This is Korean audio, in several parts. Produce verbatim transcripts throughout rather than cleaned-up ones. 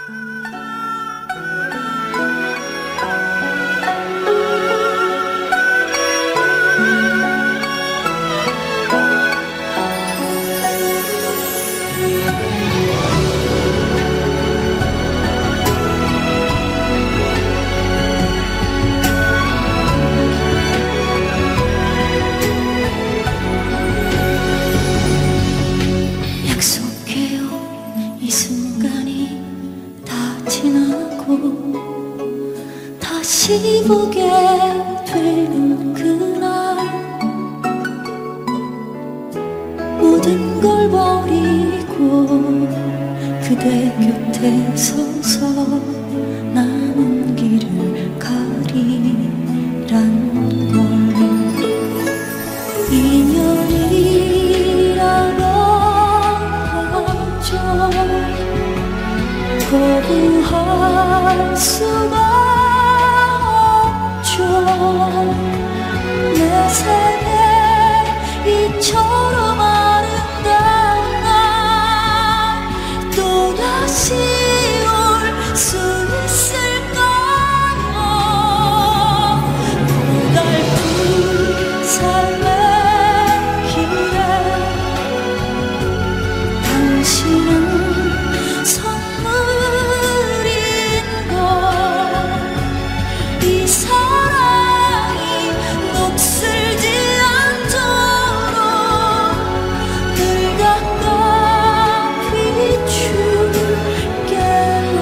다시 보게 되는 그날 모든 걸 버리고 그대 곁에 서서 남은 길을 가리란 걸 인연이라고 하죠. 거부할 수가 내 생에 이처럼 아름다운 날 또다시 올 수 있을까요? 고달픈 삶의 길에 당신은 선물인 걸 이 사랑이 녹슬지 않도록 늘 가까이 줄게요.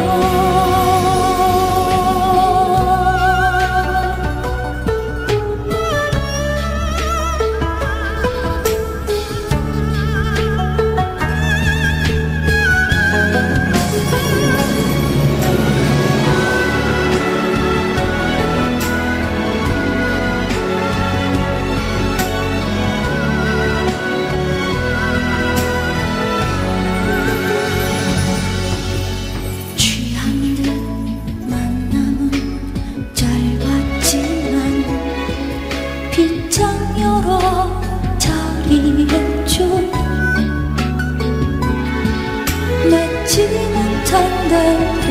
맺지 못한데도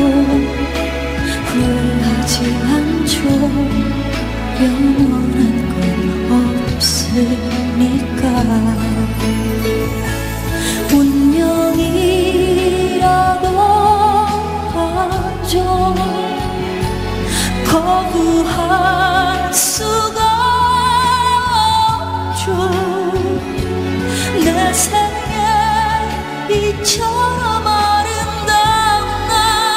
후회하지 않죠. 영원한 건 없으니까 운명이라고 하죠. 거부할 수가 없죠. 내 생에 이처럼 아름다운 날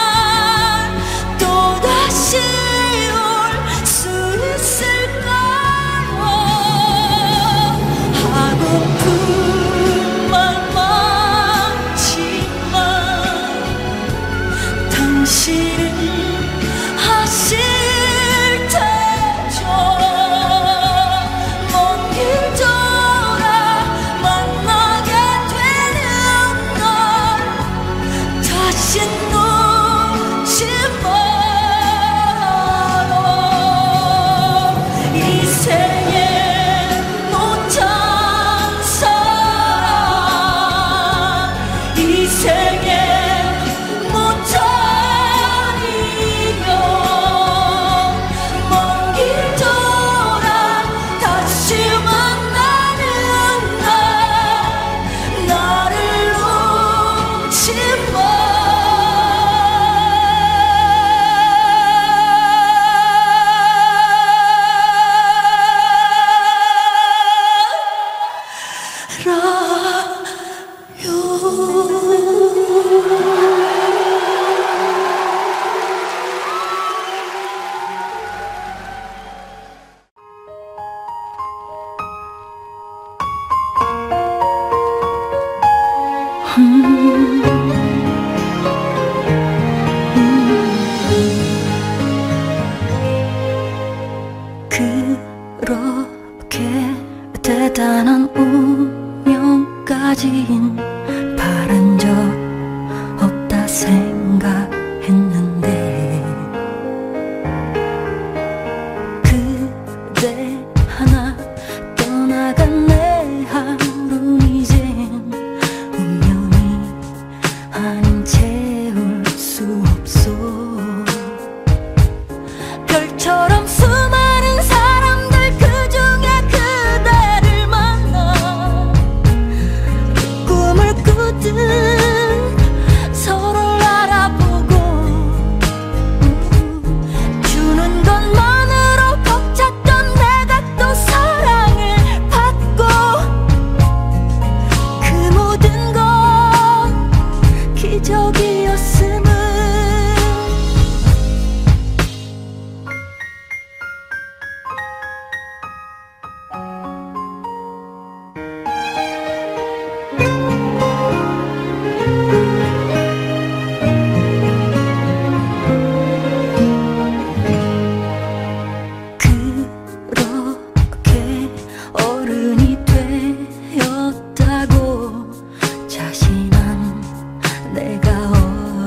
또다시 올 수 있을까요? 하고픈 말 많지만 당신은 하실 테죠. 먼 길 돌아 만나게 되는 날 다시 놓지 말아요. 이 생에 못한 사랑 이 생에 못한 인연 먼 길 돌아 다시 만나는 날 나를 놓지 마. 그렇게 대단한 운명까진 바란 적 없다 생각했는데 그대 하나 떠나간 내 하루는 이젠 운명이 아닌 채울 수 없어.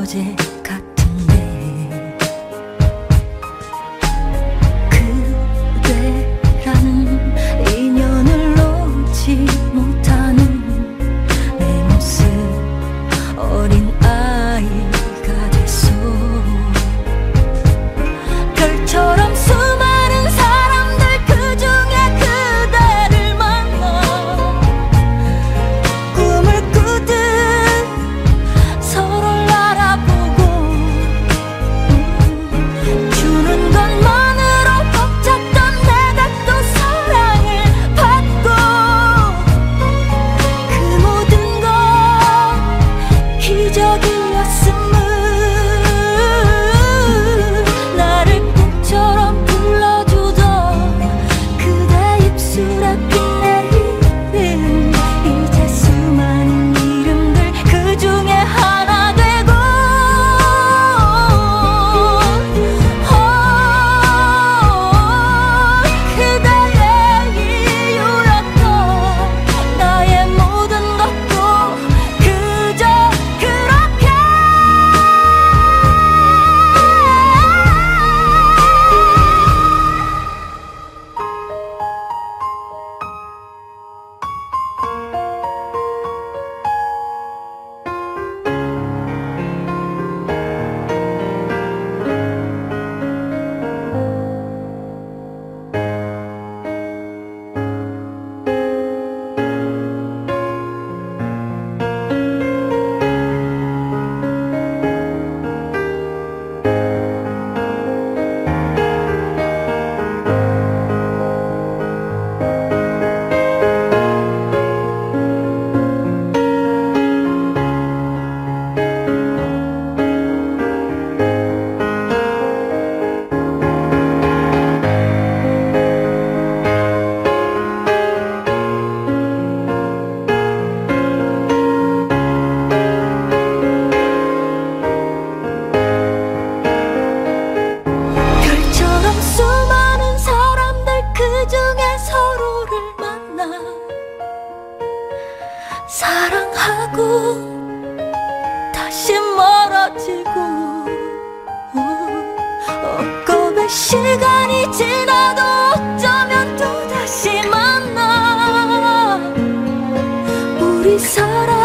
어제 같은데 그대라는 인연을 놓지 못하는 내 모습 어린 아이가 됐어. 별처럼 수많은 사람들 그중에 그대를 만나 꿈을 꾸듯 서로를 알아보고 주는 것만으로 벅찼던 내가 또 사랑을 받고 그 모든 건 기적이었음을 나를 꿈처럼 불러주던 그대 입술에 빛내리는 이제 수많은 이름들 그 중에 하나 되고 어, 그대의 이유였던 나의 모든 것도 그저 그렇게 별처럼 수많은 사람들 그중에 서로를 만나 사랑하고 다시 멀어지고 엊그제 시간이 지나도 어쩌면 또다시 만나 우리 사랑